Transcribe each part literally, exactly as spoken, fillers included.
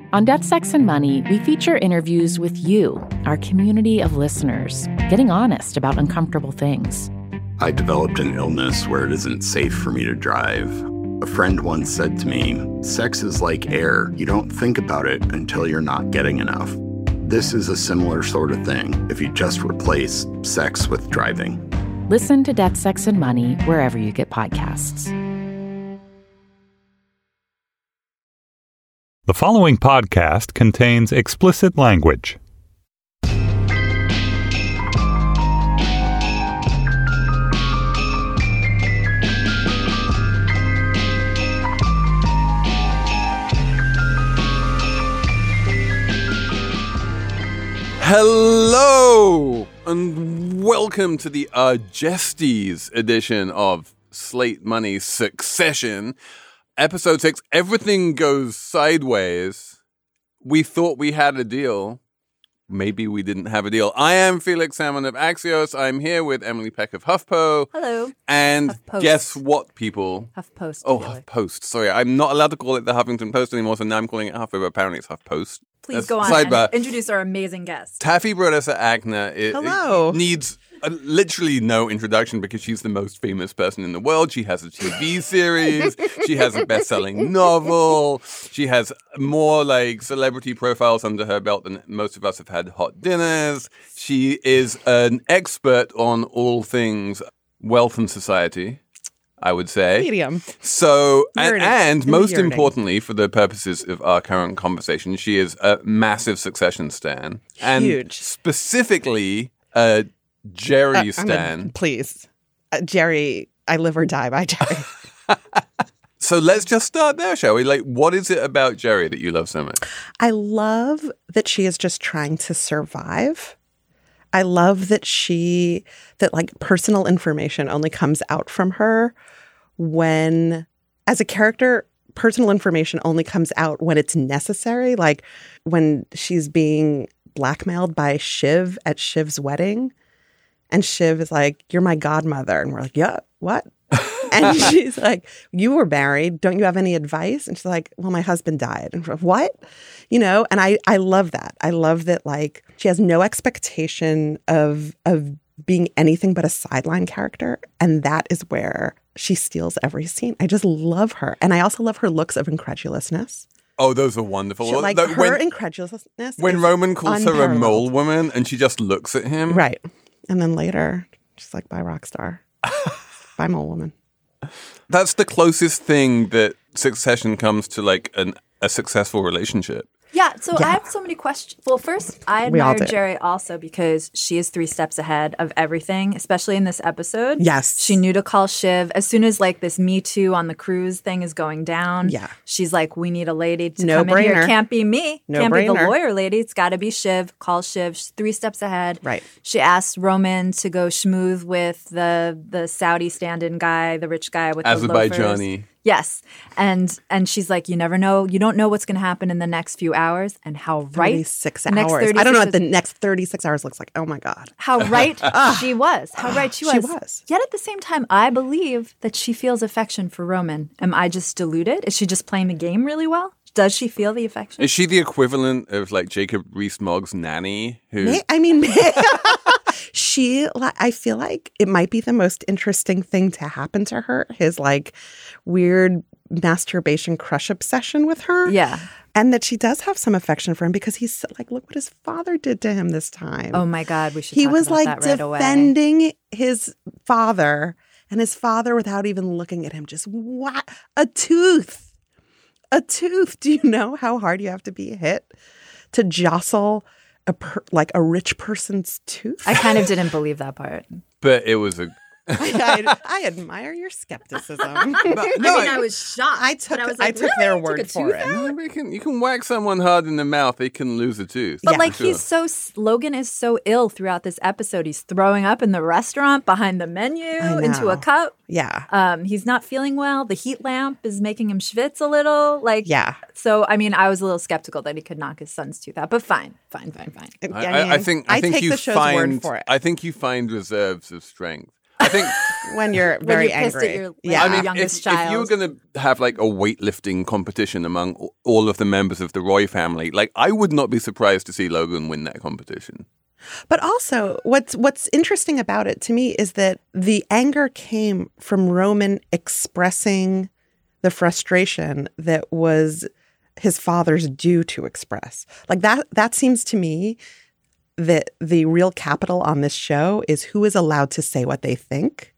On Death, Sex, and Money, we feature interviews with you, our community of listeners, getting honest about uncomfortable things. I developed an illness where it isn't safe for me to drive. A friend once said to me, sex is like air. You don't think about it until you're not getting enough. This is a similar sort of thing if you just replace sex with driving. Listen to Death, Sex, and Money wherever you get podcasts. The following podcast contains explicit language. Hello, and welcome to the Argestes edition of Slate Money Succession. Episode six, everything goes sideways. We thought we had a deal. Maybe we didn't have a deal. I am Felix Salmon of Axios. I'm here with Emily Peck of HuffPo. Hello. And HuffPost. Guess what, people? HuffPost. Oh, together. HuffPost. Sorry, I'm not allowed to call it the Huffington Post anymore, so now I'm calling it HuffPo, but apparently it's HuffPost. Please That's go on sidebar. and introduce our amazing guest. Taffy Brodesser Agner it, Hello. it needs uh, literally no introduction because she's the most famous person in the world. She has a T V series. She has a best-selling novel. She has more like celebrity profiles under her belt than most of us have had hot dinners. She is an expert on all things wealth and society, I would say. Medium. So, and, Yearning. and most Yearning. importantly, for the purposes of our current conversation, she is a massive Succession stan. And Huge. specifically, a Jerry Uh, I'm stan. a- please. Uh, Jerry, I live or die by Jerry. So let's just start there, shall we? Like, what is it about Jerry that you love so much? I love that she is just trying to survive. I love that she, that like personal information only comes out from her when, as a character, personal information only comes out when it's necessary. Like when she's being blackmailed by Shiv at Shiv's wedding. And Shiv is like, you're my godmother. And we're like, yeah, what? And she's like, you were married. Don't you have any advice? And she's like, well, my husband died. And we're like, what? You know, and I, I love that. I love that, like, she has no expectation of of being anything but a sideline character. And that is where she steals every scene. I just love her. And I also love her looks of incredulousness. Oh, those are wonderful. She, like, Like, her when, incredulousness when is Roman calls her a unparalleled. mole woman and she just looks at him. Right. And then later, she's like, bye, rock star. Bye, mole woman. That's the closest thing that Succession comes to like an, a successful relationship. Yeah, so Yeah. I have so many questions. Well, first, I We all admire do. Jerry also because she is three steps ahead of everything, especially in this episode. Yes. She knew to call Shiv. As soon as like this Me Too on the cruise thing is going down, Yeah. she's like, we need a lady to No come in here. brainer. Can't be me. No Can't be the brainer. lawyer lady. It's got to be Shiv. Call Shiv. She's three steps ahead. Right. She asked Roman to go schmooze with the the Saudi stand-in guy, the rich guy with the loafers. Azerbaijani. Yes. And and she's like, you never know. You don't know what's going to happen in the next few hours. And how right. thirty-six the next hours. I don't know what the thirty-six next thirty-six hours looks like. Oh, my God. How right she was. How right she was. She was. Yet at the same time, I believe that she feels affection for Roman. Am I just deluded? Is she just playing the game really well? Does she feel the affection? Is she the equivalent of like Jacob Rees-Mogg's nanny? Who? May- I mean, she, li- I feel like it might be the most interesting thing to happen to her. His like weird masturbation crush obsession with her. Yeah. And that she does have some affection for him because he's like, look what his father did to him this time. Oh my God, we should He talk was about like that right away. defending his father, and his father, without even looking at him, just what a tooth, a tooth. Do you know how hard you have to be hit to jostle a per, like a rich person's tooth? I kind of didn't believe that part. But it was a. I, I, I admire your skepticism. But, no, I mean, I was shocked. I took but I, was I like, took really? their Took word a for tooth it. out? No, you can you can whack someone hard in the mouth, they can lose a tooth. But Yeah. like Sure. he's so Logan is so ill throughout this episode. He's throwing up in the restaurant behind the menu I into a know. cup. Yeah. Um, he's not feeling well. The heat lamp is making him schwitz a little. Like Yeah. So I mean, I was a little skeptical that he could knock his son's tooth out. But fine, fine, fine, fine. I, I, I think I, think take you the show's find word for it. I think you find reserves of strength. I think when you're very when you're pissed angry. at your, like, yeah. your I mean, youngest if, child. if you were going to have like a weightlifting competition among all of the members of the Roy family, like I would not be surprised to see Logan win that competition. But also, what's what's interesting about it to me is that the anger came from Roman expressing the frustration that was his father's due to express. Like that, that seems to me that the real capital on this show is who is allowed to say what they think.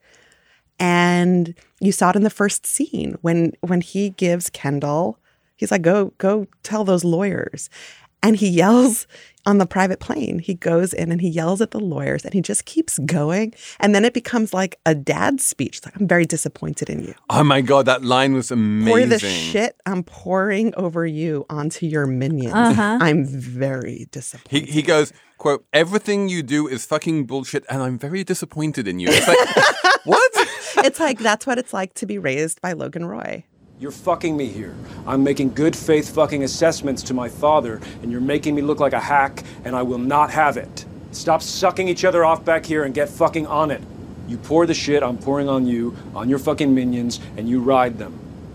And you saw it in the first scene when when he gives Kendall, he's like, go, go tell those lawyers. And he yells on the private plane. He goes in and he yells at the lawyers and he just keeps going. And then it becomes like a dad speech. It's like, I'm very disappointed in you. Oh my God, that line was amazing. Pour the shit I'm pouring over you onto your minions. Uh-huh. I'm very disappointed. He he goes, quote, everything you do is fucking bullshit and I'm very disappointed in you. It's like, what? It's like, that's what it's like to be raised by Logan Roy. You're fucking me here. I'm making good faith fucking assessments to my father, and you're making me look like a hack, and I will not have it. Stop sucking each other off back here and get fucking on it. You pour the shit I'm pouring on you, on your fucking minions, and you ride them.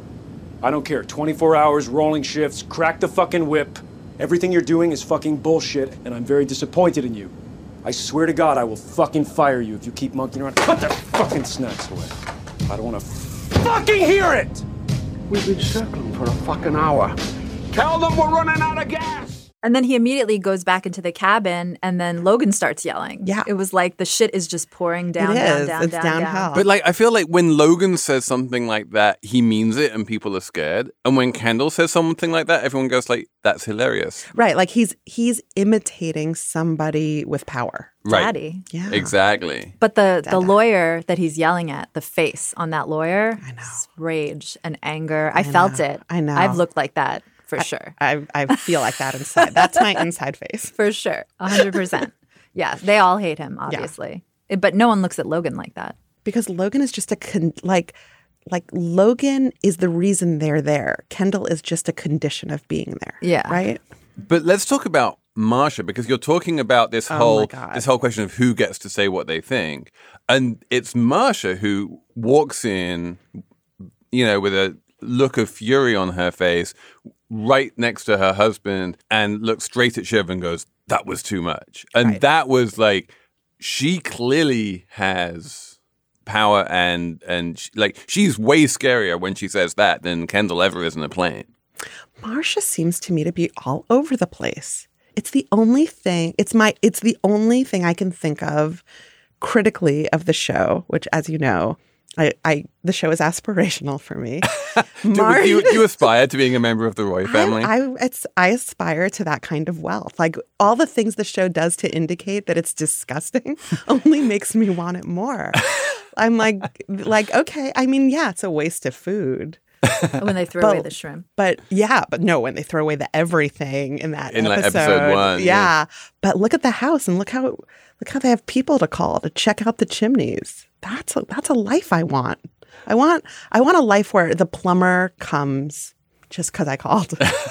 I don't care. twenty-four hours, rolling shifts, crack the fucking whip. Everything you're doing is fucking bullshit, and I'm very disappointed in you. I swear to God, I will fucking fire you if you keep monkeying around. Put the fucking snacks away. I don't want to fucking hear it! We've been circling for a fucking hour. Tell them we're running out of gas! And then he immediately goes back into the cabin, and then Logan starts yelling. Yeah. It was like the shit is just pouring down, It down, is. down, It's down, downhill. down. But like, I feel like when Logan says something like that, he means it and people are scared. And when Kendall says something like that, everyone goes like, that's hilarious. Right. Like he's he's imitating somebody with power. Right. Daddy. Yeah. Exactly. But the, the Dada. lawyer that he's yelling at, the face on that lawyer, I know. is rage and anger. I, felt know. it. I know. I've looked like that for sure. I I feel like that inside. That's my inside face. For sure. one hundred percent. Yeah. They all hate him, obviously. It- But no one looks at Logan like that. Because Logan is just a con- like like Logan is the reason they're there. Kendall is just a condition of being there. Yeah. Right? But let's talk about Marsha, because you're talking about this Oh whole my God. this whole question of who gets to say what they think. And it's Marsha who walks in, you know, with a look of fury on her face, right next to her husband, and looks straight at Shiv and goes, that was too much. And Right. that was like, she clearly has power and, and she, like, she's way scarier when she says that than Kendall ever is in a plane. Marsha seems to me to be all over the place. It's the only thing, it's my it's the only thing I can think of critically of the show, which, as you know, I, I the show is aspirational for me. Do, Mar- do, you, do you aspire to being a member of the Roy family? I, I, it's, I aspire to that kind of wealth. Like all the things the show does to indicate that it's disgusting only makes me want it more. I'm like, like, okay, I mean, yeah, it's a waste of food. When they throw But- away the shrimp. But yeah, but no, when they throw away the everything in that In, like, episode, episode one, yeah. yeah. But look at the house and look how look how they have people to call to check out the chimneys. That's a, that's a life I want. I want I want a life where the plumber comes just because I called.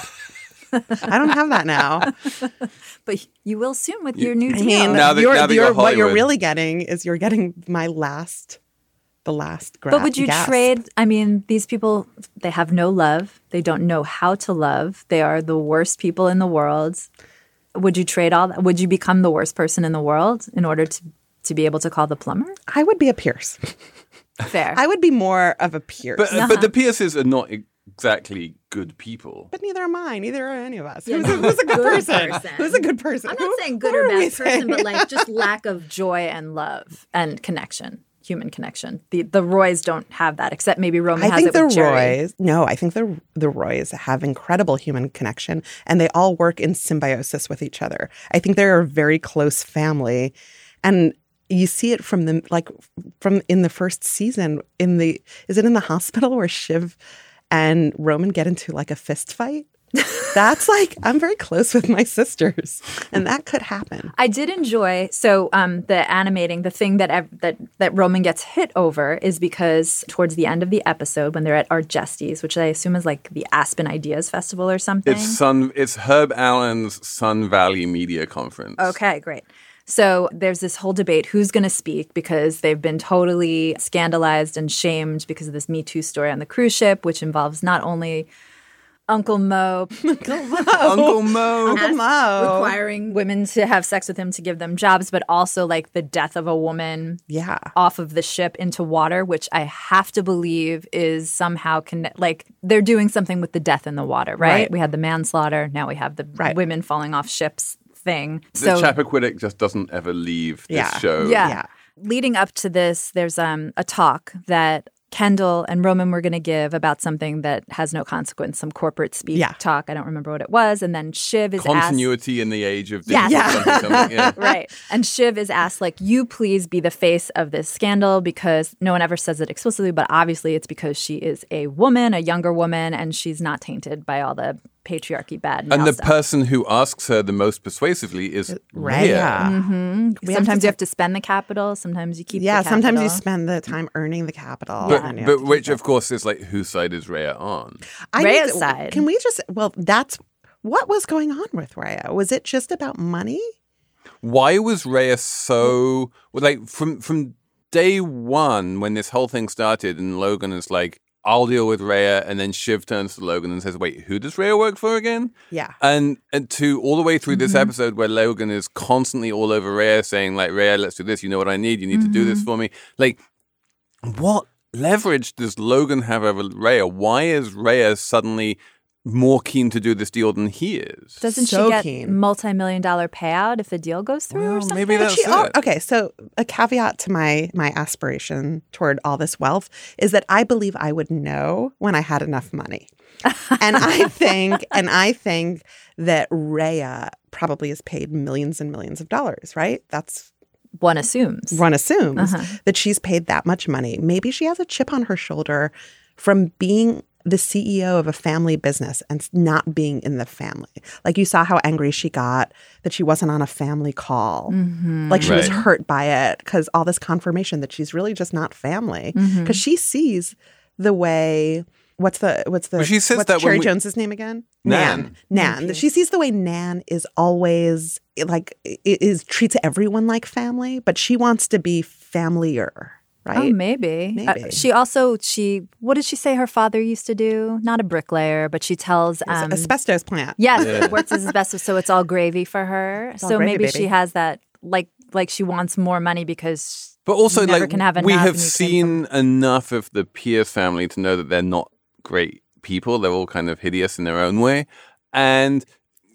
I don't have that now. But you will soon with your new I deal. mean, Now that- you're, now that you're, you're what you're Hollywood. really getting is you're getting my last, the last. Gra- But would you gasp. trade? I mean, these people, they have no love. They don't know how to love. They are the worst people in the world. Would you trade all that? Would you become the worst person in the world in order to, to be able to call the plumber? I would be a Pierce. Fair. I would be more of a Pierce. But Uh-huh. but the Pierces are not exactly good people. But neither am I. Neither are any of us. Yeah, who's, no. a, who's a good, Good person? person. Who's a good person? I'm Who- not saying good who or are we bad person, saying? but like just lack of joy and love and connection, human connection. The the Roys don't have that, except maybe Roman I has think it the with Jerry. Roys. No, I think the the Roys have incredible human connection, and they all work in symbiosis with each other. I think they're a very close family, and you see it from the like from in the first season. In the is it in the hospital where Shiv and Roman get into like a fist fight? That's like I'm very close with my sisters, and that could happen. I did enjoy so um, the animating. The thing that ev- that that Roman gets hit over is because towards the end of the episode, when they're at Art Jestes, which I assume is like the Aspen Ideas Festival or something. It's Sun. It's Herb Allen's Sun Valley Media Conference. Okay, great. So there's this whole debate, who's going to speak, because they've been totally scandalized and shamed because of this Me Too story on the cruise ship, which involves not only Uncle Mo, Uncle Mo. Uncle Mo. requiring women to have sex with him to give them jobs, but also like the death of a woman Yeah. off of the ship into water, which I have to believe is somehow connect. Like they're doing something with the death in the water, right? Right. We had the manslaughter. Now we have the Right. women falling off ships thing. The So Chappaquiddick just doesn't ever leave this Yeah. show. yeah. Yeah. Leading up to this, there's um, a talk that Kendall and Roman were going to give about something that has no consequence, some corporate speak Yeah. talk. I don't remember what it was. And then Shiv is Continuity in the age of Yes. digital something, something, yeah. asked, right. And Shiv is asked, like, you please be the face of this scandal, because no one ever says it explicitly, but obviously it's because she is a woman, a younger woman, and she's not tainted by all the patriarchy bad. And male the stuff. person who asks her the most persuasively is Rhea. Rhea. We have Sometimes to you have to spend the capital. Sometimes you keep Yeah, the sometimes you capital. spend the time earning the capital. But, and you have but to which, keep it. of course, is like, whose side is Rhea on? I Rhea's need to- side. Can we just, well, that's, what was going on with Rhea? Was it just about money? Why was Rhea so like from from day one when this whole thing started and Logan is like, I'll deal with Rhea, and then Shiv turns to Logan and says, wait, who does Rhea work for again? Yeah. And and to all the way through this Mm-hmm. episode where Logan is constantly all over Rhea saying like, Rhea, let's do this. You know what I need. You need to do this Mm-hmm. for me. Like, what leverage does Logan have over Rhea? Why is Rhea suddenly more keen to do this deal than he is? Doesn't So she get keen. multi-million dollar payout if the deal goes through or Well, something? maybe But that's she, oh, it. okay, so a caveat to my my aspiration toward all this wealth is that I believe I would know when I had enough money, and I think and I think that Rhea probably is paid millions and millions of dollars. Right? That's One assumes. one assumes Uh-huh. that she's paid that much money. Maybe she has a chip on her shoulder from being the C E O of a family business and not being in the family. Like you saw how angry she got that she wasn't on a family call. Mm-hmm. Like she was Right. hurt by it because all this confirmation that she's really just not family. Because Mm-hmm. she sees the way. What's the what's the Well, she says what's that when Cherry we- Jones's name again? Nan. Nan. Nan. She sees the way Nan is always like i- is treats everyone like family, but she wants to be familiar, right? Oh, maybe. Maybe. Uh, she also, she, what did she say her father used to do? Not a bricklayer, but she tells. Um, Asbestos plant. yes, it works as asbestos, so it's all gravy for her. all So gravy, maybe she baby. has that, like, like she wants more money because. But also, you never like, can have we enough have and you came seen enough of the Pierce family to know that they're not great people. They're all kind of hideous in their own way. And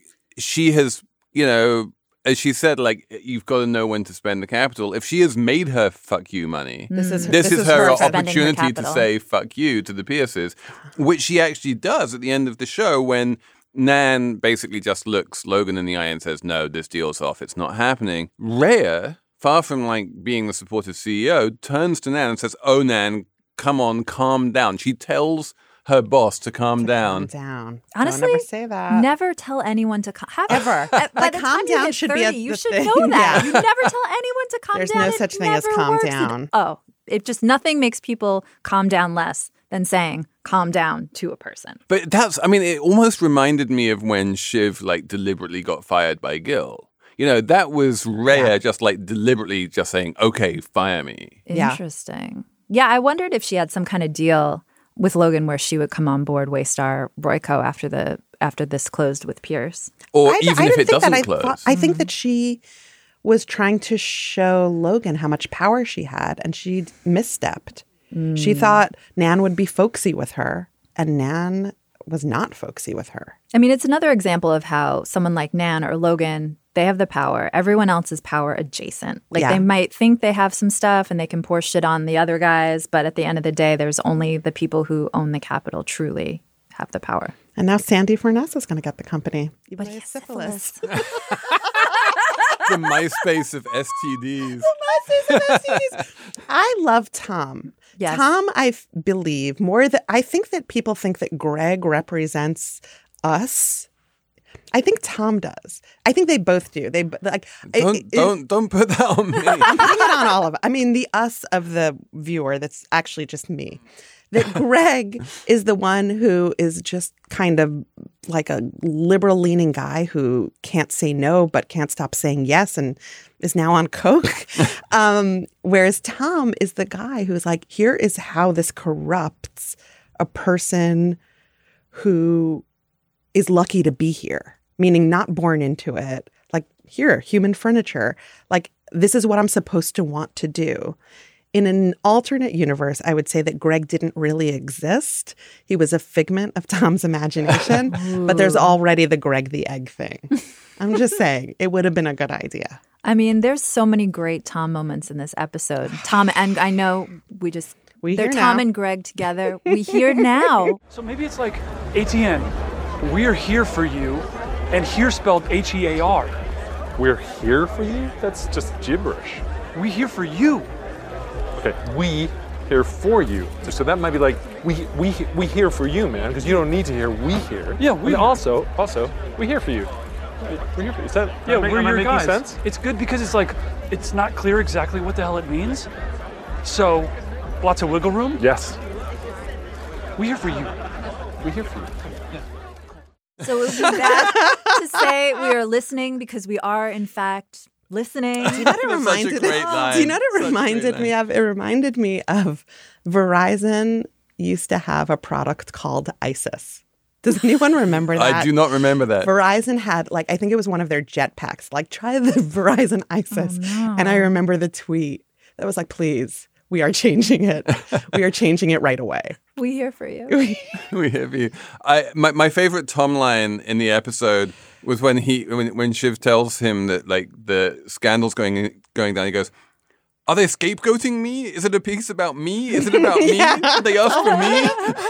she has, you know, as she said, like, you've got to know when to spend the capital. If she has made her fuck you money, This is this, is, her her spending her opportunity to capital. say fuck you to the Pierces, which she actually does at the end of the show when Nan basically just looks Logan in the eye and says, no, this deal's off. It's not happening. Rhea, far from like being the supportive C E O, turns to Nan and says, oh, Nan, come on, calm down. She tells her boss to calm down. Calm down. Honestly, Don't ever say that. Never tell anyone to calm. Ever. At, by Like, the calm time you down hit should be thirty, a- you the should thing. know that. Yeah. You never tell anyone to calm There's down. no It such thing as never calm works. It- down. oh, it just nothing makes people calm down less than saying calm down to a person. But that's, I mean, it almost reminded me of when Shiv like deliberately got fired by Gil. You know, that was Rhea Yeah. just like deliberately just saying, okay, fire me. Yeah. Interesting. Yeah, I wondered if she had some kind of deal with Logan where she would come on board Waystar Royco after the after this closed with Pierce. Or I- even I if didn't it think that. doesn't I close. thought- I think that she was trying to show Logan how much power she had, and she misstepped. She thought Nan would be folksy with her, and Nan was not folksy with her. I mean, it's another example of how someone like Nan or Logan, they have the power. Everyone else is power adjacent. Like Yeah. they might think they have some stuff and they can pour shit on the other guys, but at the end of the day, there's only the people who own the capital truly have the power. And now Sandy Furness is going to get the company. But he he has has syphilis. The MySpace of S T Ds. I love Tom. Yes. Tom, I f- believe more that I think that people think that Greg represents us. I think Tom does. I think they both do. They b- like it- Don't, it- don't, don't put that on me. I'm putting it on all of it. I mean, the us of the viewer. That's actually just me. that Greg is the one who is just kind of like a liberal-leaning guy who can't say no but can't stop saying yes and is now on coke. um, whereas Tom is the guy who's like, here is how this corrupts a person who is lucky to be here, meaning not born into it. Like, here, human furniture. Like, this is what I'm supposed to want to do. In an alternate universe, I would say that Greg didn't really exist. He was a figment of Tom's imagination, but there's already the Greg the Egg thing. I'm just saying, it would have been a good idea. I mean, there's so many great Tom moments in this episode. Tom and I know we just, we they're hear Tom now. and Greg together. We hear now. So maybe it's like A T M. We're here for you, and here spelled H E A R. We're here for you? That's just gibberish. We here for you. Okay, we here for you. So that might be like, we we we here for you, man, because you don't need to hear we here. Yeah, we. And also, also, we here for you. We're here for you. Is that, yeah, am I, we're am I your making guys. sense? It's good because it's like, it's not clear exactly what the hell it means. So, lots of wiggle room. Yes. We here for you. We here for you. So it would be bad to say we are listening because we are, in fact, listening. Do you know what it That's such a reminded great line. Do you know what it Such a great reminded me line. of? It reminded me of Verizon used to have a product called ISIS. Does anyone remember that? I do not remember that. Verizon had, like, I think it was one of their jetpacks, like, try the Verizon ISIS. Oh, no. And I remember the tweet that was like, please, we are changing it. We are changing it right away. We here for you. We have you. I my, my favorite Tom line in the episode was when he when when Shiv tells him that like the scandal's going going down. He goes, "Are they scapegoating me? Is it a piece about me? Is it about me? Did they ask for me?"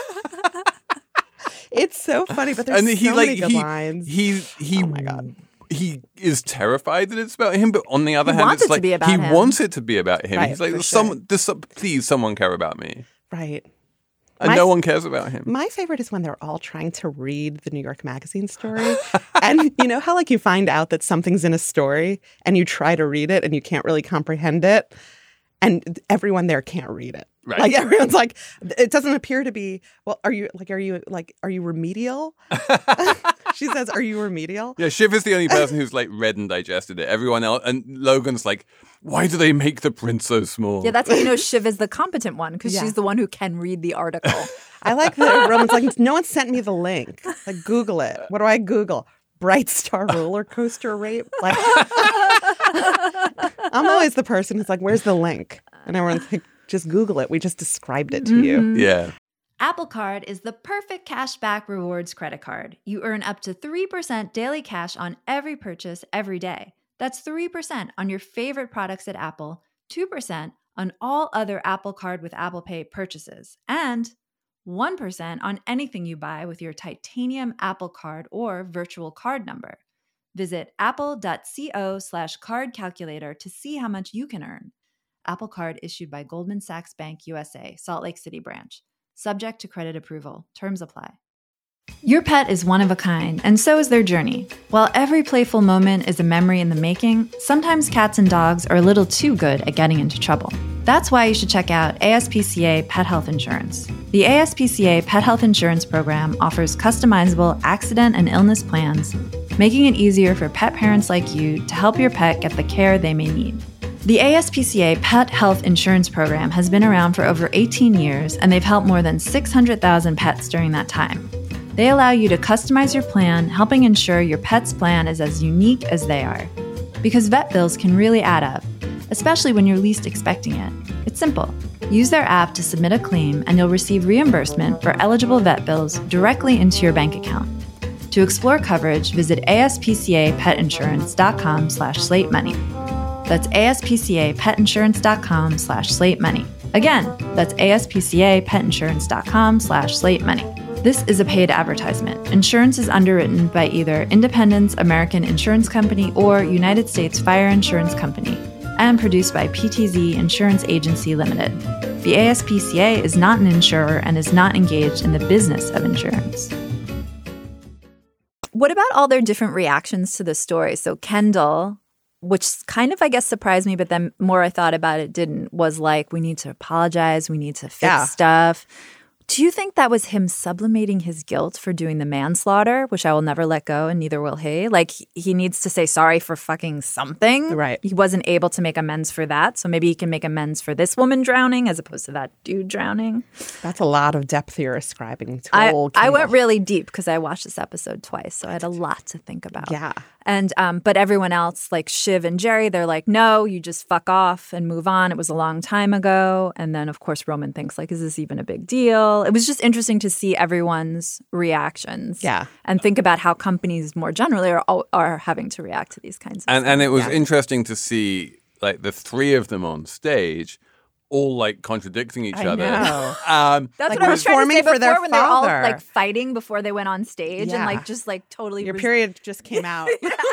It's so funny, but there's And so he like many good he lines. he he Oh my God. he is terrified that it's about him, but on the other He hand, wants it's it to like be about he him. wants it to be about him. Right, He's like, for "Someone, sure. this, please, someone care about me," Right. and My no f- one cares about him. My favorite is when they're all trying to read the New York Magazine story. And you know how, like, you find out that something's in a story and you try to read it and you can't really comprehend it. And everyone there can't read it. Right. Like, everyone's like, it doesn't appear to be, well, are you, like, are you, like, are you remedial? She says, are you remedial? Yeah, Shiv is the only person who's like read and digested it. Everyone else, and Logan's like, why do they make the print so small? Yeah, that's how you know Shiv is the competent one because Yeah. she's the one who can read the article. I like that Roman's like, no one sent me the link. Like, Google it. What do I Google? Bright Star roller coaster rape? Like, I'm always the person who's like, where's the link? And everyone's like, just Google it. We just described it to you. Yeah. Apple Card is the perfect cashback rewards credit card. You earn up to three percent daily cash on every purchase every day. That's three percent on your favorite products at Apple, two percent on all other Apple Card with Apple Pay purchases, and one percent on anything you buy with your titanium Apple Card or virtual card number. Visit apple.co slash card calculator to see how much you can earn. Apple Card issued by Goldman Sachs Bank U S A, Salt Lake City branch. Subject to credit approval. Terms apply. Your pet is one of a kind, and so is their journey. While every playful moment is a memory in the making, sometimes cats and dogs are a little too good at getting into trouble. That's why you should check out A S P C A Pet Health Insurance. The A S P C A Pet Health Insurance Program offers customizable accident and illness plans, making it easier for pet parents like you to help your pet get the care they may need. The A S P C A Pet Health Insurance Program has been around for over eighteen years, and they've helped more than six hundred thousand pets during that time. They allow you to customize your plan, helping ensure your pet's plan is as unique as they are. Because vet bills can really add up, especially when you're least expecting it. It's simple. Use their app to submit a claim, and you'll receive reimbursement for eligible vet bills directly into your bank account. To explore coverage, visit aspcapetinsurance.com slash slate money. That's aspcapetinsurance.com slash slate money. Again, that's aspcapetinsurance.com slash slate money. This is a paid advertisement. Insurance is underwritten by either Independence American Insurance Company or United States Fire Insurance Company and produced by P T Z Insurance Agency Limited. The A S P C A is not an insurer and is not engaged in the business of insurance. What about all their different reactions to the story? So Kendall, which kind of, I guess, surprised me, but then more I thought about it didn't, was like, we need to apologize. We need to fix Yeah. stuff. Do you think that was him sublimating his guilt for doing the manslaughter, which I will never let go, and neither will he? Like, he needs to say sorry for fucking something. Right. He wasn't able to make amends for that, so maybe he can make amends for this woman drowning as opposed to that dude drowning. That's a lot of depth you're ascribing to I, old I Kendall. went really deep because I watched this episode twice, so I had a lot to think about. Yeah. And um, but everyone else, like Shiv and Jerry, they're like, no, you just fuck off and move on. It was a long time ago. And then, of course, Roman thinks, like, is this even a big deal? It was just interesting to see everyone's reactions. Yeah. And think about how companies more generally are are having to react to these kinds of And things. and it was Yeah. interesting to see like the three of them on stage, all like contradicting each I other. know. Um, That's like what I was trying to performing say for before their when they're all father. like fighting before they went on stage and Yeah. like just like totally Your res- period just came out.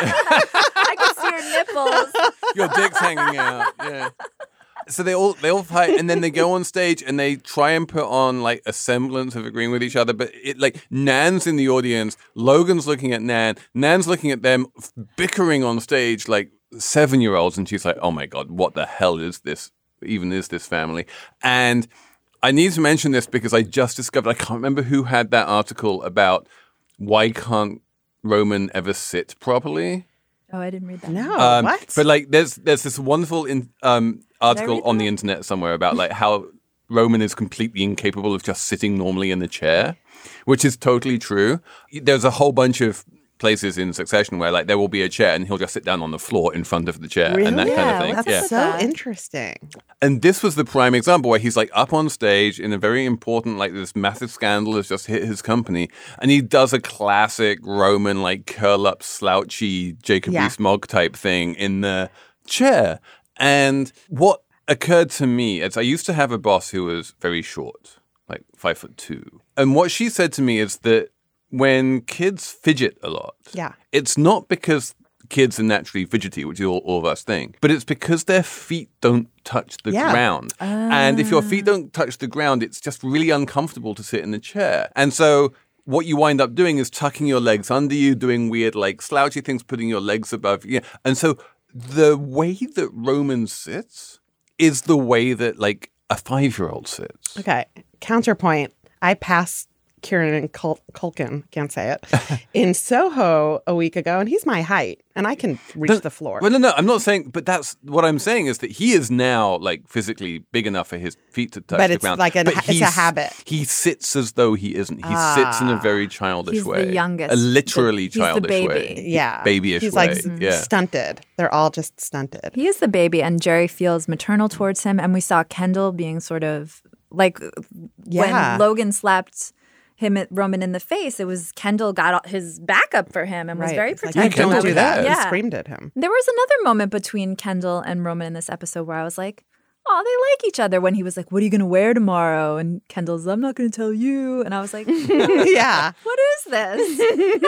I could see your nipples. Your dick's hanging out. Yeah. So they all they all fight, and then they go on stage and they try and put on like a semblance of agreeing with each other. But it like Nan's in the audience, Logan's looking at Nan, Nan's looking at them, f- bickering on stage like seven year olds, and she's like, "Oh my god, what the hell is this? Even is this family?" And I need to mention this because I just discovered I can't remember who had that article about why can't Roman ever sit properly. Oh, I didn't read that. No, Um, what? But like, there's there's this wonderful in, um, article read on that? the internet somewhere about like how Roman is completely incapable of just sitting normally in the chair, which is totally true. There's a whole bunch of places in Succession where like there will be a chair and he'll just sit down on the floor in front of the chair and that Really? kind of Yeah, thing. what's Yeah. with so that? interesting. And this was the prime example where he's like up on stage in a very important, like this massive scandal has just hit his company. And he does a classic Roman, like curl up, slouchy Jacob Yeah. Rees-Mogg type thing in the chair. And what occurred to me is I used to have a boss who was very short, like five foot two. And what she said to me is that when kids fidget a lot, Yeah. it's not because kids are naturally fidgety, which is all, all of us think, but it's because their feet don't touch the Yeah. ground. And if your feet don't touch the ground, it's just really uncomfortable to sit in the chair. And so what you wind up doing is tucking your legs under you, doing weird, like slouchy things, putting your legs above you. And so the way that Roman sits is the way that like a five-year-old sits. Okay. Counterpoint. I passed Kieran and Cul- Culkin, can't say it, in Soho a week ago, and he's my height, and I can reach No, the floor. Well, no, no, I'm not saying, but that's what I'm saying is that he is now like physically big enough for his feet to touch But the it's ground. like an- it's a he's- habit. He sits as though he isn't. He sits in a very childish He's the way. youngest. A literally He's the childish baby. way. yeah. Babyish He's way. like s- yeah. stunted. They're all just stunted. He is the baby, and Jerry feels maternal towards him. And we saw Kendall being sort of like Yeah. when Logan slapped him at Roman in the face. It was Kendall got his back up for him and was Right. very It's like, protective. don't Kendall do did that. that. He Yeah. screamed at him. There was another moment between Kendall and Roman in this episode where I was like, oh, they like each other. When he was like, what are you going to wear tomorrow? And Kendall's, I'm not going to tell you. And I was like, Yeah. what is this?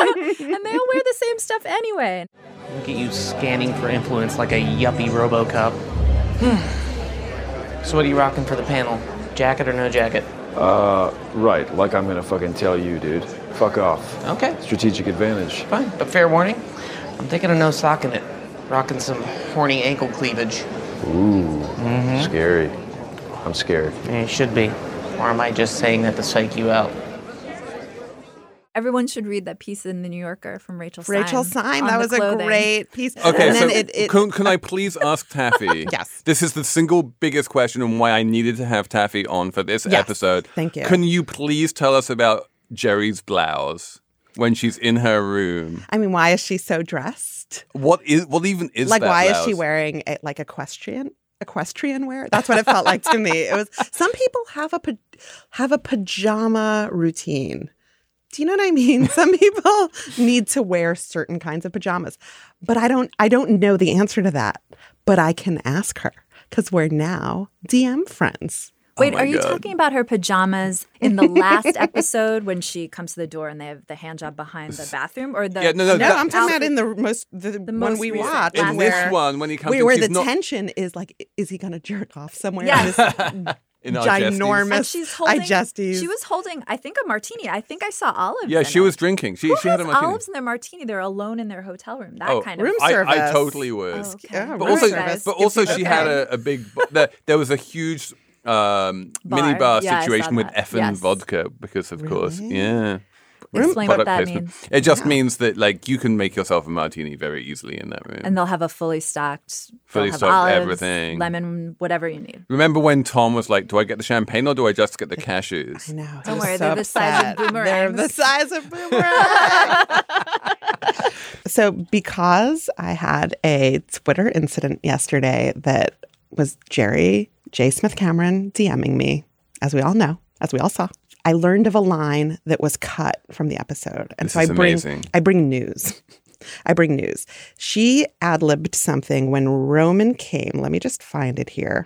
And they all wear the same stuff anyway. Look at you scanning for influence like a yuppie RoboCop. So what are you rocking for the panel? Jacket or no jacket? Uh, right. Like I'm gonna fucking tell you, dude. Fuck off. Okay, Strategic advantage. fine. But fair warning, I'm thinking of no socking it. Rocking some horny ankle cleavage. Ooh. Scary. I'm scared. Yeah, you should be. Or am I just saying that to psych you out? Everyone should read that piece in the New Yorker from Rachel Stein. Rachel Stein. on That the was a clothing. great piece. Okay, and so then it, it, can, can I please ask Taffy? Yes. This is the single biggest question and why I needed to have Taffy on for this Yes. episode. Thank you. Can you please tell us about Jerry's blouse when she's in her room? I mean, why is she so dressed? What is what even is Like, that why blouse? is she wearing a, like equestrian equestrian wear? That's what it felt like to me. It was some people have a pa- have a pajama routine. Do you know what I mean? Some people need to wear certain kinds of pajamas, but I don't. I don't know the answer to that. But I can ask her because we're now D M friends. Wait, my are you God. talking about her pajamas in the last episode when she comes to the door and they have the hand job behind the bathroom? Or the Yeah, no, no, No, that- I'm talking about outfit- in the most the, The one most we recent watched. last in where, this one when he comes where, in, where she's the not, tension is like, is he going to jerk off somewhere? Yeah. in this in our Jestys. ginormous And she's holding. Igestes. She was holding, I think, a martini. I think I saw olives. Yeah, in she it. was drinking. She Who she had a has martini. olives in their martini? They're alone in their hotel room. That Oh, kind of room I, service. I totally would. Oh, okay. Yeah, But room also, service. but also, Gives she you- had okay. a, a big. There, there was a huge um, Bar. minibar Yeah, I saw situation with that. Effin Yes. vodka because, of course, yeah. Explain what Product that placement. means. It just Yeah. means that like you can make yourself a martini very easily in that room. And they'll have a fully stocked, Fully they'll have stocked olives, everything. lemon, whatever you need. Remember when Tom was like, "Do I get the champagne or do I just get the cashews?" I know. Don't was worry, so they're the size of upset. boomerangs. They're the size of boomerangs. So because I had a Twitter incident yesterday that was Jerry J. Smith Cameron DMing me, as we all know, as we all saw, I learned of a line that was cut from the episode. And This so I is bring amazing. I bring news. I bring news. She ad-libbed something when Roman came. Let me just find it here.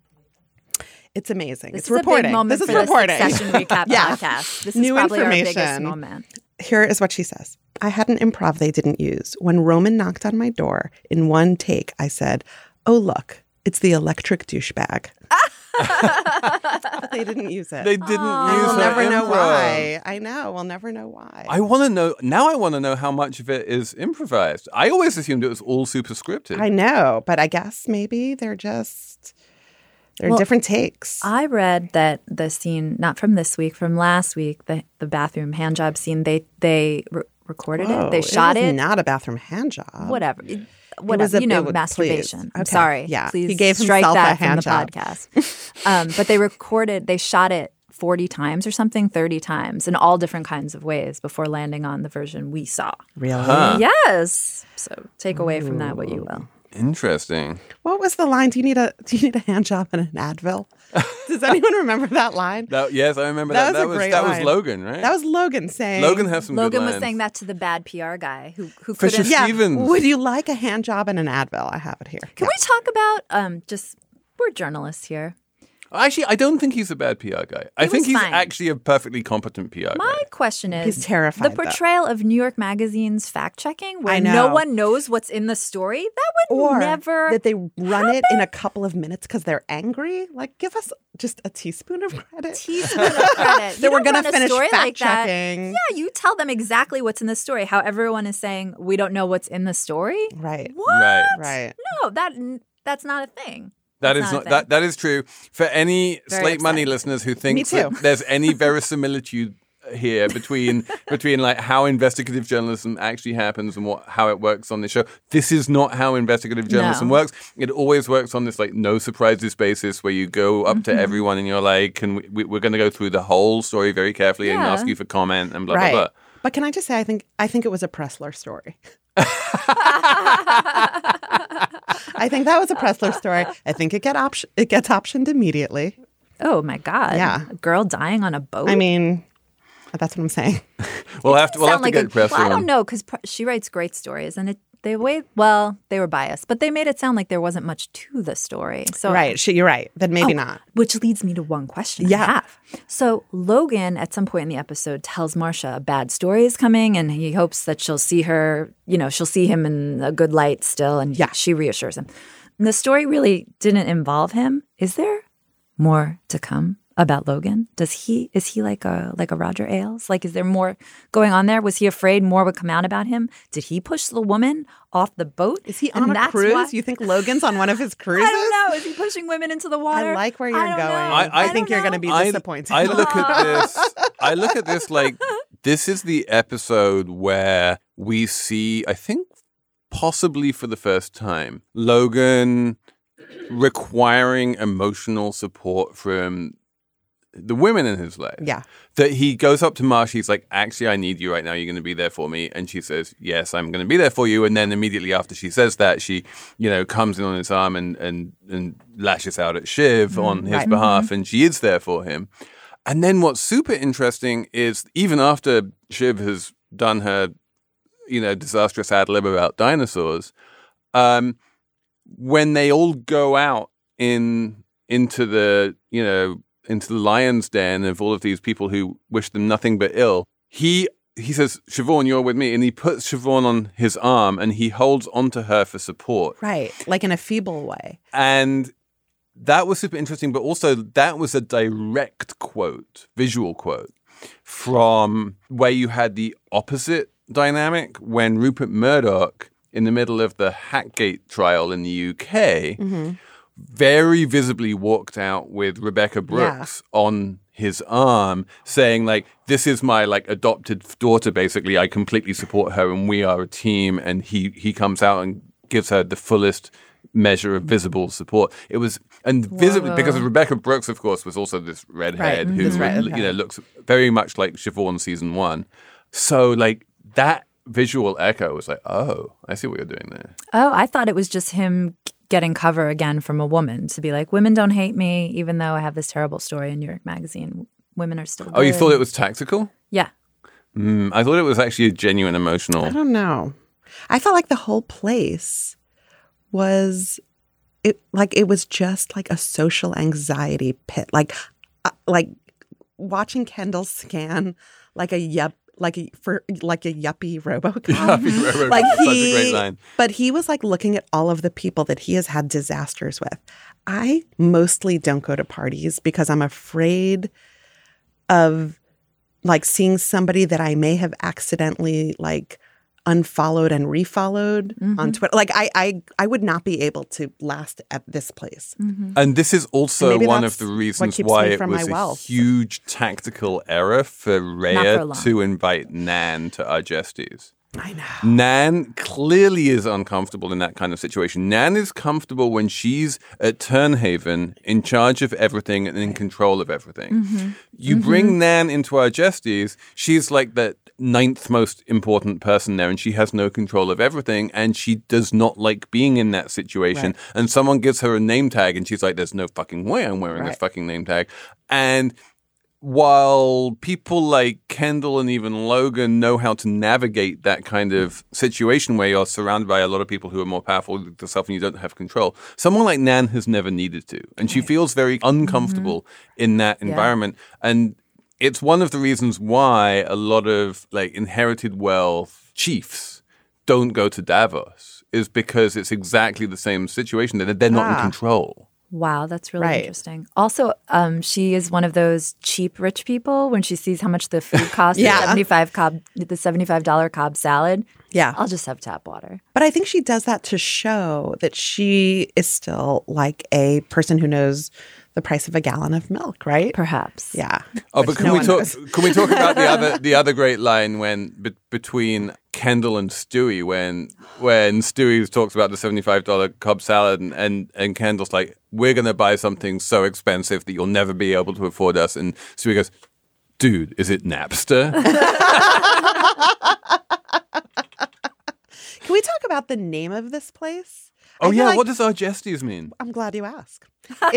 It's amazing. This it's is a reporting. big moment this is for reporting. the Succession Recap Yeah. podcast. This New is probably our biggest information. moment. Here is what she says. I had an improv they didn't use. When Roman knocked on my door, in one take, I said, "Oh, look, it's the electric douchebag." But they didn't use it. They didn't use We'll her never know improv. why. I know. We'll never know why. I want to know now. I want to know how much of it is improvised. I always assumed it was all super scripted. I know, but I guess maybe they're just they're Well, different takes. I read that the scene, not from this week, from last week, the the bathroom hand job scene, they they re- recorded Whoa, it. They shot was it. Not a bathroom hand job. Whatever. It- It Whatever. was a- you know, it was- masturbation. please. I'm Okay. sorry. Yeah. Please He gave strike himself a that from hand the job. podcast. um, but they recorded, they shot it forty times or something, thirty times in all different kinds of ways before landing on the version we saw. Really? Huh. Yes. So take away from that what you will. Interesting. What was the line? Do you need a do you need a hand job and an Advil? Does anyone remember that line? That, yes, I remember that. That was That a was great that was line. Logan, right? That was Logan saying. Logan has some Logan good was lines. saying that to the bad P R guy who who Fisher couldn't. Yeah. Stevens. Would you like a hand job and an Advil? I have it here. Can we talk about um just we're journalists here. Actually, I don't think he's a bad P R guy. I He think was he's fine. actually a perfectly competent P R My guy. question is He's terrified, the though. portrayal of New York Magazine's fact checking where I no know. one knows what's in the story. That would Or never that they run it in a couple of minutes because they're angry. Like, give us just a teaspoon of credit. teaspoon of credit. That You we're don't gonna run a finish story fact like that. checking. Yeah, you tell them exactly what's in the story. How everyone is saying we don't know what's in the story. Right. What? Right. Right. No, that that's not a thing. That That's is not a not thing. that that is true. For any Very Slate Money upsetting. listeners who think too. that there's any verisimilitude here between between like how investigative journalism actually happens and what how it works on the show, this is not how investigative journalism No. works. It always works on this like no surprises basis where you go up Mm-hmm. to everyone and you're like, "Can we, we we're going to go through the whole story very carefully and Yeah. ask you for comment and blah right. blah blah." But can I just say, I think I think it was a Pressler story. I think that was a Pressler story. I think it get op- it gets optioned immediately. Oh my God. Yeah. A girl dying on a boat. I mean, that's what I'm saying. We'll have to we'll have Sound to like get a, press well, I on. don't know because she writes great stories and it they way well they were biased, but they made it sound like there wasn't much to the story. So Right. She, you're right. Then maybe Oh, not. Which leads me to one question Yeah. I have. So Logan, at some point in the episode, tells Marcia a bad story is coming, and he hopes that she'll see her. You know, she'll see him in a good light still, and Yeah. she reassures him. And the story really didn't involve him. Is there more to come about Logan? Does he is he like a like a Roger Ailes? Like, is there more going on there? Was he afraid more would come out about him? Did he push the woman off the boat? Is he And on a that's cruise? why- You think Logan's on one of his cruises? I don't know. Is he pushing women into the water? I like where you're I don't going. know. I, I- I think don't you're going to know. be I, disappointed. I look at this. I look at this like this is the episode where we see, I think, possibly for the first time, Logan requiring emotional support from the women in his life. Yeah. That he goes up to Marsh, he's like, actually, I need you right now. You're going to be there for me. And she says, yes, I'm going to be there for you. And then immediately after she says that, she, you know, comes in on his arm and and, and lashes out at Shiv on his right. behalf. And she is there for him. And then what's super interesting is even after Shiv has done her, you know, disastrous ad lib about dinosaurs, um, when they all go out in into the, you know, into the lion's den of all of these people who wish them nothing but ill, he he says, Siobhan, you're with me. And he puts Siobhan on his arm and he holds onto her for support. Right. Like in a feeble way. And that was super interesting. But also that was a direct quote, visual quote from where you had the opposite dynamic when Rupert Murdoch in the middle of the Hackgate trial in the U K Mm-hmm. very visibly walked out with Rebecca Brooks yeah. on his arm, saying like, this is my like adopted daughter, basically. I completely support her and we are a team. And he he comes out and gives her the fullest measure of visible support. It was, and visibly, Whoa. because Rebecca Brooks, of course, was also this redhead right. who, redhead. you know, looks very much like Siobhan season one. So like that visual echo was like, oh, I see what you're doing there. Oh, I thought it was just him getting cover again from a woman to be like, women don't hate me, even though I have this terrible story in New York Magazine. Women are still good. Oh, you thought it was tactical? Yeah. Mm, I thought it was actually a genuine emotional. I don't know. I felt like the whole place was it like it was just like a social anxiety pit. Like uh, like watching Kendall scan like a yup like a for like a yuppie RoboCop. Yuppie RoboCop. Like he, Such a great line. But he was like looking at all of the people that he has had disasters with. I mostly don't go to parties because I'm afraid of like seeing somebody that I may have accidentally like unfollowed and refollowed mm-hmm. on Twitter. Like I, I, I would not be able to last at this place. Mm-hmm. And this is also one of the reasons why it was a wealth. huge tactical error for Rhea to invite Nan to Argestes. I know. Nan clearly is uncomfortable in that kind of situation. Nan is comfortable when she's at Turnhaven in charge of everything and in control of everything. Mm-hmm. You mm-hmm. bring Nan into Argestes, she's like the ninth most important person there and she has no control of everything and she does not like being in that situation. Right. And someone gives her a name tag and she's like, there's no fucking way I'm wearing right. this fucking name tag. And while people like Kendall and even Logan know how to navigate that kind of situation where you're surrounded by a lot of people who are more powerful than yourself and you don't have control, someone like Nan has never needed to. And she feels very uncomfortable mm-hmm. in that environment. Yeah. And it's one of the reasons why a lot of like inherited wealth chiefs don't go to Davos is because it's exactly the same situation. They're, they're not ah. in control. Wow, that's really right. interesting. Also, um, she is one of those cheap rich people when she sees how much the food costs. yeah. the seventy-five cob, the seventy-five dollars Cobb salad. Yeah. I'll just have tap water. But I think she does that to show that she is still like a person who knows the price of a gallon of milk, right? Perhaps. Yeah. Oh, but can no we talk? Knows. Can we talk about the other the other great line when be, between Kendall and Stewie when when Stewie talks about the seventy-five dollars Cobb salad and, and and Kendall's like, we're going to buy something so expensive that you'll never be able to afford us, and Stewie goes, dude, is it Napster? Can we talk about the name of this place? Oh, yeah. Like, what does Argestes mean? I'm glad you asked.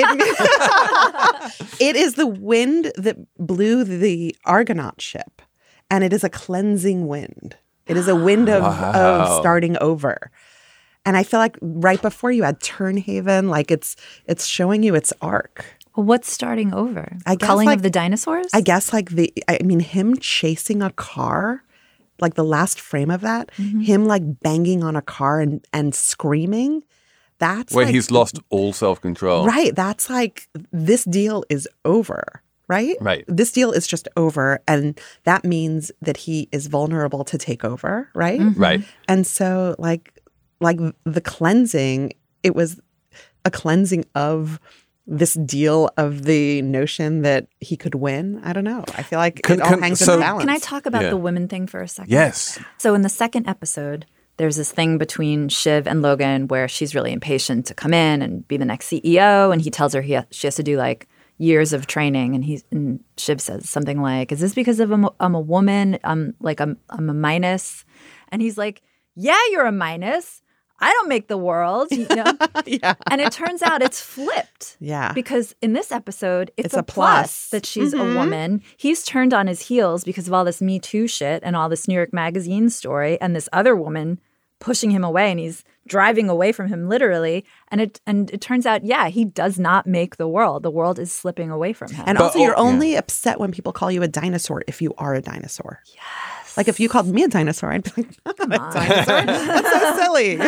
It, it is the wind that blew the Argonaut ship, and it is a cleansing wind. It is a wind of, wow. of starting over. And I feel like right before you had Turnhaven, like it's it's showing you its arc. Well, what's starting over? I guess Culling like, of the dinosaurs? I guess like the, I mean, him chasing a car. Like the last frame of that, mm-hmm. him like banging on a car and, and screaming, that's where like, he's lost all self-control. Right. That's like, this deal is over, right? Right. This deal is just over. And that means that he is vulnerable to take over, right? Mm-hmm. Right. And so like, like the cleansing, it was a cleansing of this deal of the notion that he could win. I don't know. I feel like can, it all can, hangs so, in the balance. Can I talk about yeah. the women thing for a second? Yes. So in the second episode, there's this thing between Shiv and Logan where she's really impatient to come in and be the next C E O. And he tells her he ha- she has to do like years of training. And, he, and Shiv says something like, is this because of I'm, I'm a woman? I'm like, I'm, I'm a minus. And he's like, yeah, you're a minus. I don't make the world, you know? yeah. And it turns out it's flipped. Yeah. Because in this episode, it's, it's a, a plus, plus that she's mm-hmm. a woman. He's turned on his heels because of all this Me Too shit and all this New York Magazine story and this other woman pushing him away, and he's driving away from him literally. And it and it turns out, yeah, he does not make the world. The world is slipping away from him. And but, also, oh, you're only yeah. upset when people call you a dinosaur if you are a dinosaur. Yes. Like if you called me a dinosaur, I'd be like, I'm not a dinosaur. That's so silly.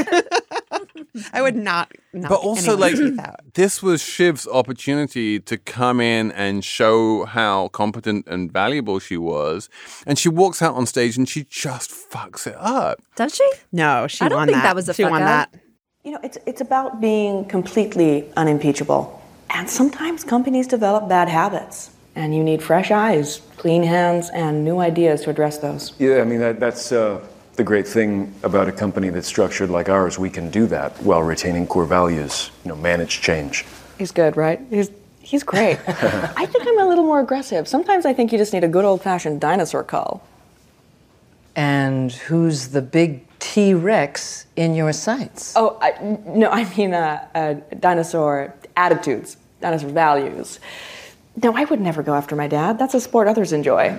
I would not. not but also, like, this was Shiv's opportunity to come in and show how competent and valuable she was. And she walks out on stage and she just fucks it up. Does she? No, she I don't won think that. that was a she fuck won up. that. You know, it's it's about being completely unimpeachable. And sometimes companies develop bad habits, and you need fresh eyes, clean hands, and new ideas to address those. Yeah, I mean, that, that's uh, the great thing about a company that's structured like ours. We can do that while retaining core values, you know, manage change. He's good, right? He's he's great. I think I'm a little more aggressive. Sometimes I think you just need a good old-fashioned dinosaur call. And who's the big T-Rex in your sights? Oh, I, no, I mean uh, uh, dinosaur attitudes, dinosaur values. No, I would never go after my dad. That's a sport others enjoy.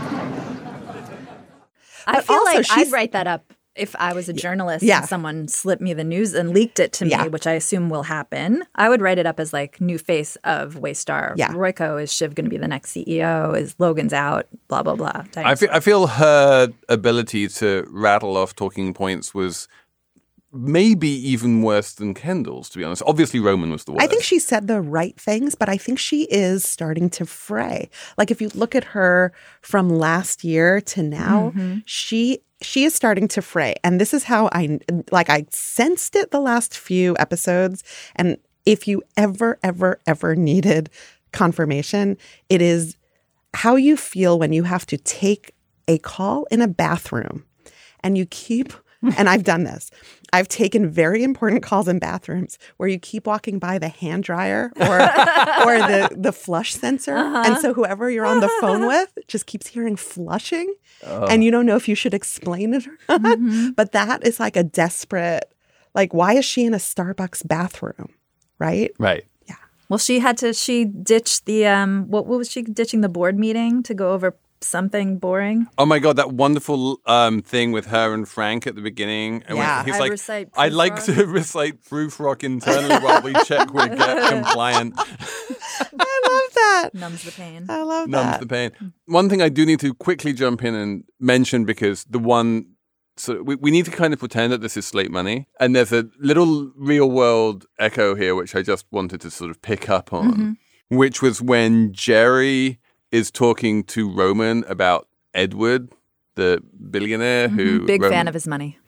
I But feel also like she's- I'd write that up if I was a journalist Yeah. and someone slipped me the news and leaked it to me, Yeah. which I assume will happen. I would write it up as like new face of Waystar. Yeah. Royco, is Shiv going to be the next C E O? Is Logan's out? Blah, blah, blah. I feel, I feel her ability to rattle off talking points was maybe even worse than Kendall's, to be honest. Obviously, Roman was the worst. I think she said the right things, but I think she is starting to fray. Like if you look at her from last year to now, Mhm. she she is starting to fray. And this is how I like I sensed it the last few episodes. And if you ever, ever, ever needed confirmation, it is how you feel when you have to take a call in a bathroom and you keep and I've done this. I've taken very important calls in bathrooms where you keep walking by the hand dryer or or the, the flush sensor. Uh-huh. And so whoever you're on the phone with just keeps hearing flushing Oh. and you don't know if you should explain it or not. Mm-hmm. But that is like a desperate, like, why is she in a Starbucks bathroom? Right? Right. Well, she had to, she ditched the, um, what, what was she ditching the board meeting to go over something boring? Oh my God, that wonderful um, thing with her and Frank at the beginning. And when Yeah. he's I like, recite I'd proof like rock." to recite proof rock internally while we check we're get compliant. I love that. Numbs the pain. I love Numbs that. the pain. One thing I do need to quickly jump in and mention, because the one, so we, we need to kind of pretend that this is Slate Money. And there's a little real world echo here, which I just wanted to sort of pick up on, Mm-hmm. which was when Jerry is talking to Roman about Edward, the billionaire who... Mhm. Big Roman- fan of his money.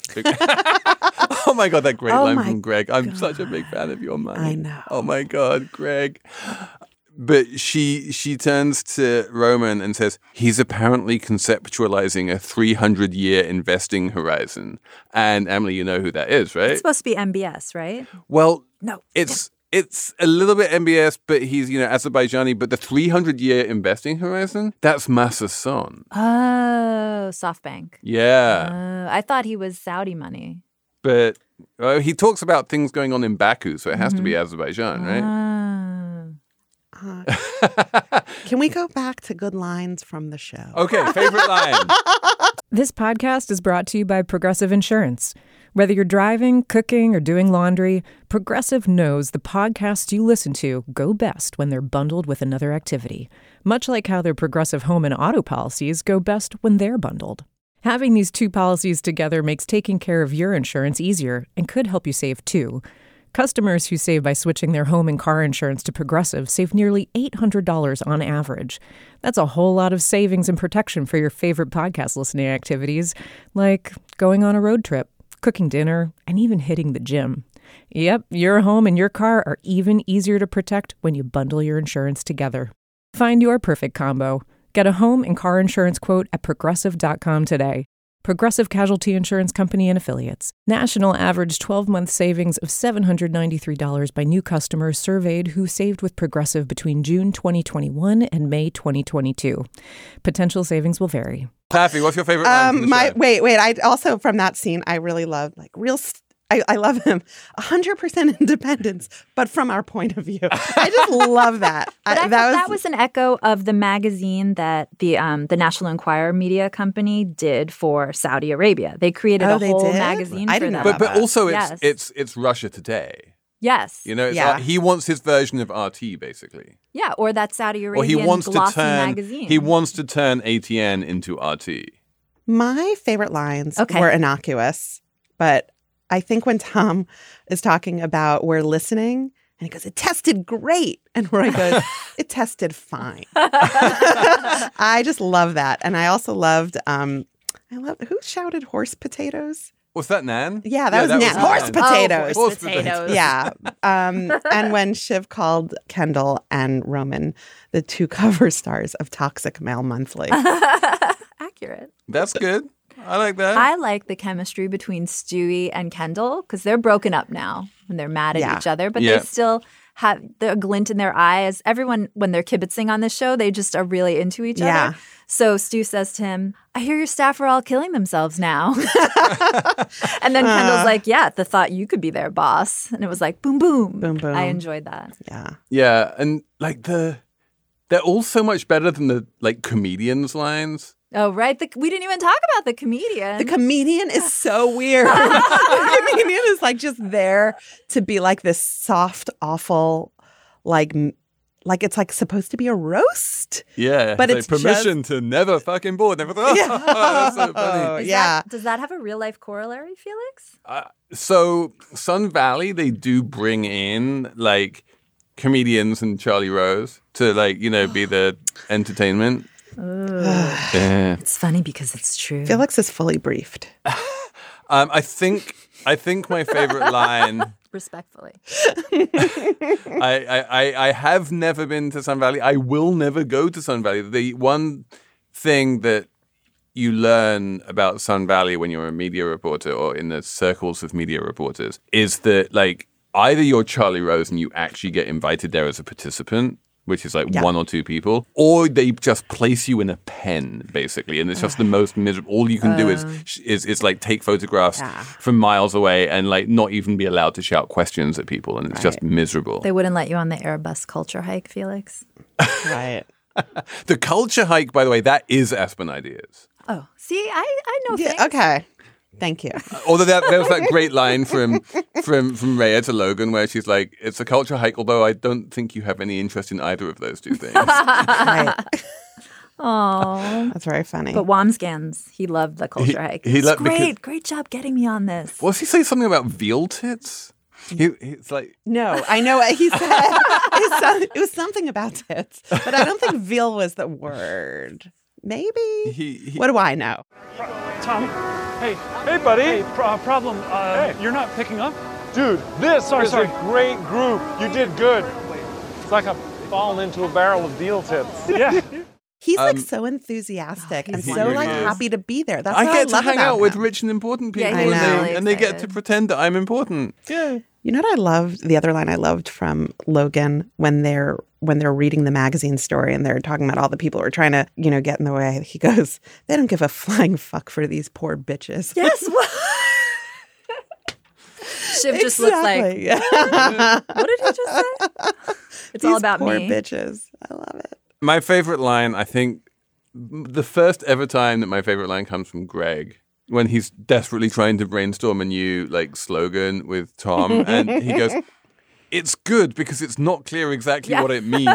Oh my God, that great Oh line my from Greg. I'm such a big fan of your money. I know. Oh my God, Greg. But she she turns to Roman and says, he's apparently conceptualizing a three hundred year investing horizon. And Emily, you know who that is, right? It's supposed to be M B S, right? Well, No. it's it's a little bit M B S, but he's, you know, Azerbaijani. But the three hundred year investing horizon, that's Massa Son. Oh, SoftBank. Yeah. Uh, I thought he was Saudi money. But uh, he talks about things going on in Baku, so it has to be Mm-hmm. Azerbaijan, right? Ah. Uh, can we go back to good lines from the show? Okay, favorite line. This podcast is brought to you by Progressive Insurance. Whether you're driving, cooking, or doing laundry, Progressive knows the podcasts you listen to go best when they're bundled with another activity, much like how their Progressive home and auto policies go best when they're bundled. Having these two policies together makes taking care of your insurance easier and could help you save too. Customers who save by switching their home and car insurance to Progressive save nearly eight hundred dollars on average. That's a whole lot of savings and protection for your favorite podcast listening activities, like going on a road trip, cooking dinner, and even hitting the gym. Yep, your home and your car are even easier to protect when you bundle your insurance together. Find your perfect combo. Get a home and car insurance quote at progressive dot com today. Progressive Casualty Insurance Company and Affiliates. National average twelve-month savings of seven hundred ninety-three dollars by new customers surveyed who saved with Progressive between June twenty twenty-one and May twenty twenty-two. Potential savings will vary. Taffy, what's your favorite line from the Um, my show? wait, wait. I also from that scene, I really loved like real. St- I, I love him, a hundred percent independence, but from our point of view. I just love that. But I, I, thought that was, that was an echo of the magazine that the um, the National Enquirer media company did for Saudi Arabia. They created Oh, a they whole did? magazine I for didn't them. know But but also it's Yes. it's it's Russia Today. Yes. You know, it's Yeah. R- he wants his version of R T basically. Yeah, or that Saudi Or Arabian he wants to glossy turn magazine. he wants to turn A T N into R T. my favorite lines Okay. were innocuous, but I think when Tom is talking about we're listening and he goes, it tested great. And Roy goes, it tested fine. I just love that. And I also loved, um, I love, who shouted horse potatoes? Was that Nan? Yeah, that Yeah, was that Nan. was Horse Nan. potatoes. Oh, horse potatoes. Yeah. Um, and when Shiv called Kendall and Roman the two cover stars of Toxic Male Monthly. Accurate. That's good. I like that. I like the chemistry between Stewie and Kendall because they're broken up now and they're mad at Yeah. each other, but Yeah. they still have the glint in their eyes. Everyone, when they're kibitzing on this show, they just are really into each Yeah. other. So Stu says to him, I hear your staff are all killing themselves now. And then Kendall's Uh. like, yeah, the thought you could be their boss. And it was like, boom, boom. Boom, boom. I enjoyed that. Yeah. Yeah, and like the, they're all so much better than the like comedians' lines. Oh, right. The, we didn't even talk about the comedian. The comedian is so weird. The comedian is like just there to be like this soft, awful, like, m- like it's like supposed to be a roast. Yeah, But like, it's permission to never fucking board. Never. Oh, Yeah. that's so funny. Is yeah. That, does that have a real life corollary, Felix? Uh, so Sun Valley, they do bring in like comedians and Charlie Rose to like you know be the entertainment. Yeah. It's funny because it's true. Felix is fully briefed. Um, I think I think my favorite line. Respectfully. I, I, I- I have never been to Sun Valley. I will never go to Sun Valley. The one thing that you learn about Sun Valley when you're a media reporter or in the circles of media reporters is that like either you're Charlie Rose and you actually get invited there as a participant, which is like Yeah. one or two people, or they just place you in a pen, basically, and it's just the most miserable. All you can do is is is like take photographs Yeah. from miles away and like not even be allowed to shout questions at people, and it's just miserable. They wouldn't let you on the Airbus culture hike, Felix. Right. The culture hike, by the way, that is Aspen Ideas. Oh, see, I, I know Yeah, things. okay. Thank you. Although that, there was that great line from from from Rhea to Logan where she's like, "It's a culture hike, although I don't think you have any interest in either of those two things." Right. Oh, That's very funny. but Wamsgans, he loved the culture He- hike. he It's loved- great, because- great job getting me on this. Was he say something about veal tits? He, it's like No, I know what he said. It was, it was something about tits, but I don't think veal was the word. Maybe. he, he What do I know? Tom, hey, Hey, buddy. hey, pro- problem. Uh, Hey. You're not picking up. Dude, this Sorry, is sorry. a great group. You did good. It's like I'm falling into a barrel of veal tits. Yeah. He's like Um, so enthusiastic and he's so wonderful. like He is. happy to be there. That's I what get I to love hang about out with him. rich and important people, Yeah, he's and, really they, and they get to excited. pretend that I'm important. Yeah. You know what I loved? The other line I loved from Logan when they're when they're reading the magazine story and they're talking about all the people who are trying to, you know, get in the way. He goes, "They don't give a flying fuck for these poor bitches." Yes. What? Shiv just looks like, Exactly. Yeah. what did he just say? It's all These about poor me. bitches. I love it. My favorite line, I think, the first ever time that my favorite line comes from Greg when he's desperately trying to brainstorm a new like slogan with Tom, and he goes, "It's good because it's not clear exactly Yeah. what it means."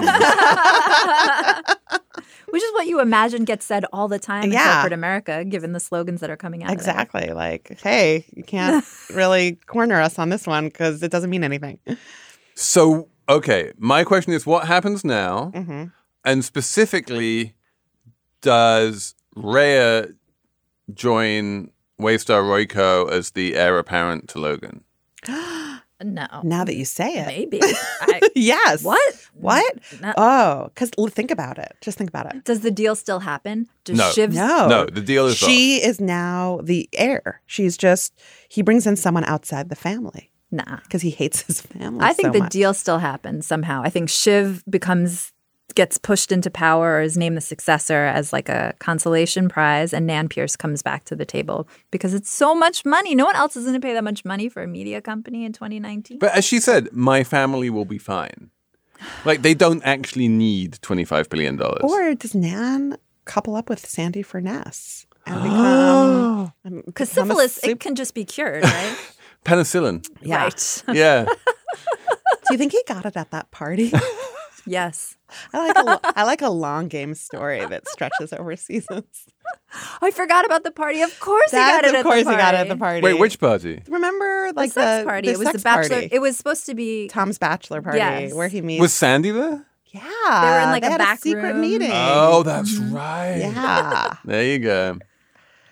Which is what you imagine gets said all the time in Yeah. corporate America, given the slogans that are coming out. of there. Exactly. Like, hey, you can't really corner us on this one because it doesn't mean anything. So, okay, my question is, what happens now? Mm-hmm. And specifically, does Rhea join Waystar Royco as the heir apparent to Logan? No. Now that you say it. Maybe. I, Yes. what? What? No. Oh, because think about it. Just think about it. Does the deal still happen? Does No. Shiv's No. No, the deal is She is now the heir. She's just, he brings in someone outside the family Nah. because he hates his family. I think so the much. deal still happens somehow. I think Shiv becomes gets pushed into power or is named the successor as like a consolation prize, and Nan Pierce comes back to the table because it's so much money. No one else is going to pay that much money for a media company in twenty nineteen. But as she said, my family will be fine. Like, they don't actually need twenty-five billion dollars. Or does Nan couple up with Sandy Furness and become. Because become a syphilis, sup- it can just be cured, right? Penicillin. Yeah. Right. Yeah. Do you think he got it at that party? Yes. I like a, lo- I like a long game story that stretches over seasons. I forgot about the party. Of course he That, got it of at course the party. he got it at the party. Wait, which party? Remember, like the sex the party. the It was sex the bachelor. party. It was supposed to be Tom's bachelor party Yes. where he meets. Was Sandy there? yeah, They were in, like, they a had back secret room. meeting. Oh, that's right. Yeah. There you go.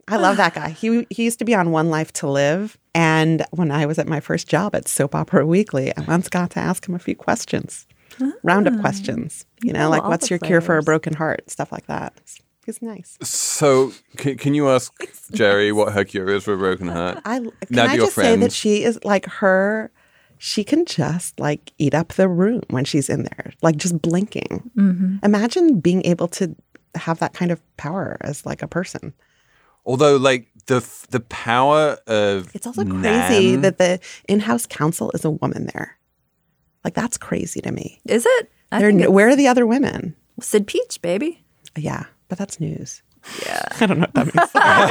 I love that guy. He he used to be on One Life to Live. And when I was at my first job at Soap Opera Weekly, I once got to ask him a few questions. Ah. Roundup questions. You know, Oh, like all what's the your cure for a flavors. broken heart? Stuff like that. He's nice. So, can, can you ask Jerry what her cure is for a broken heart? I can Now I to your just say that friends. she is like her. She can just like eat up the room when she's in there, like just blinking. Mhm. Imagine being able to have that kind of power as like a person. Although, like the the power of It's also crazy Nan- that the in-house counsel is a woman there. Like that's crazy to me. Is it? I They're, think it's where are the other women? Sid Peach, baby. Yeah, but that's news. Yeah. I don't know what that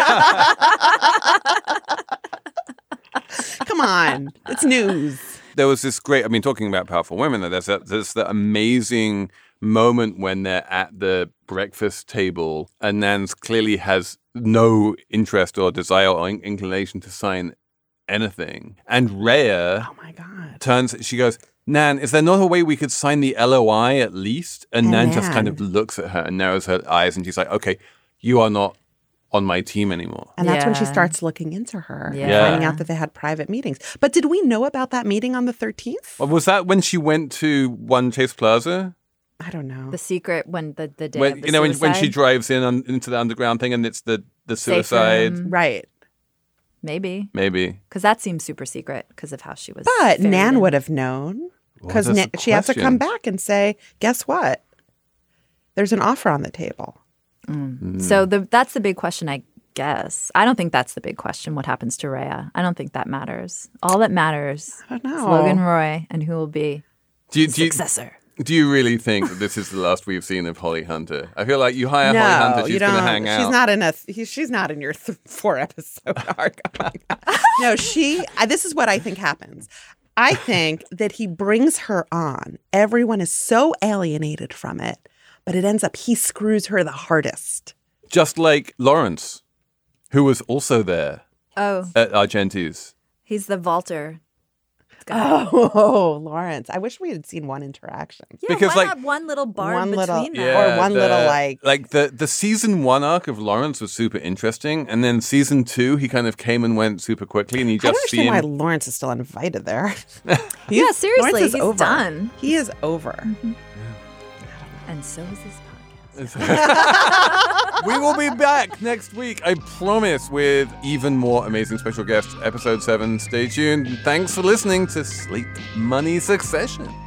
means. Come on, it's news. There was this great, I mean, talking about powerful women, there's that, there's that amazing moment when they're at the breakfast table and Nance clearly has no interest or desire or in- inclination to sign anything. And Rhea oh my God. turns, she goes, Nan, is there not a way we could sign the L O I at least? And And Nan just kind Nan. of looks at her and narrows her eyes and she's like, okay, you are not on my team anymore. And that's when she Yeah. starts looking into her and Yeah. finding out that they had private meetings. But did we know about that meeting on the thirteenth? Well, was that when she went to One Chase Plaza? I don't know. The secret when the, the day When, of the you know, when, when she suicide? drives in on, into the underground thing and it's the, the Safe suicide. room. Right. Maybe. Maybe. Because that seems super secret because of how she was. But ferried Nan in. would have known because Well, that's the she has to come question. back and say, guess what? There's an offer on the table. Mm. So the that's the big question, I guess. I don't think that's the big question. What happens to Rhea? I don't think that matters. All that matters I don't is know. Logan Roy and who will be Do you, the do you, successor. do you really think that this is the last we've seen of Holly Hunter? I feel like you hire no, Holly Hunter, you she's going to don't. hang out. She's not in a. He, she's not in your th- four episode arc. Oh my God. No, she. I, this is what I think happens. I think that he brings her on. Everyone is so alienated from it, but it ends up he screws her the hardest. Just like Lawrence, who was also there Oh, at Argenti's. he's the vaulter. guy. Oh, Lawrence! I wish we had seen one interaction. Yeah, Because, why like- not one little bar One between little- them? Yeah. Or one little, like- like the the season one arc of Lawrence was super interesting, and then season two he kind of came and went super quickly, and you I don't just see understand him. why Lawrence is still invited there. Yeah, He's- seriously, Lawrence is he's over. done. He is over. And so is this podcast. We will be back next week, I promise, with even more amazing special guests. Episode seven. Stay tuned. Thanks for listening to Sleep Money Succession.